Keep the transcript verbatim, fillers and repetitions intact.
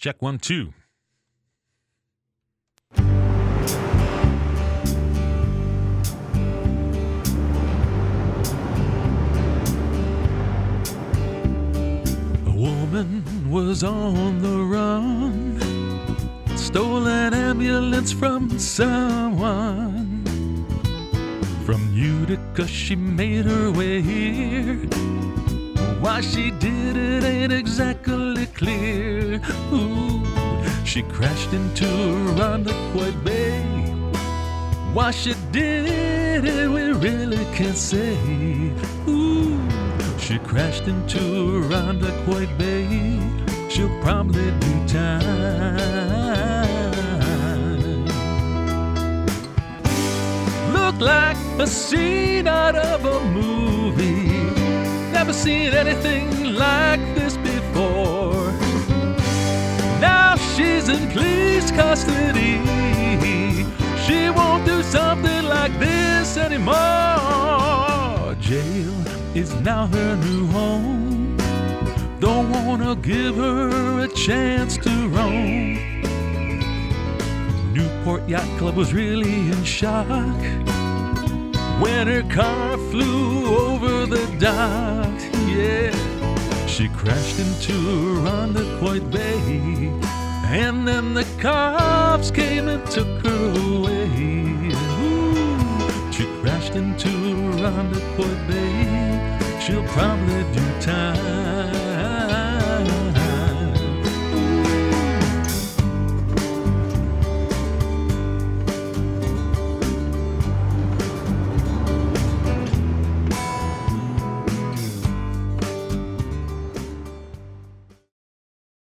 Check one, two. A woman was on the run, stole an ambulance from someone. From Utica she made her way here. Why she did it ain't exactly clear. Ooh, she crashed into Irondequoit Bay. Why she did it we really can't say. Ooh, she crashed into Irondequoit Bay. She'll probably do time. Looked like a scene out of a movie. Never seen anything like this before. Now she's in police custody. She won't do something like this anymore. Jail is now her new home. Don't wanna give her a chance to roam. Newport Yacht Club was really in shock when her car flew over the dock. Yeah, she crashed into Irondequoit Bay, and then the cops came and took her away. Ooh, she crashed into Irondequoit Bay.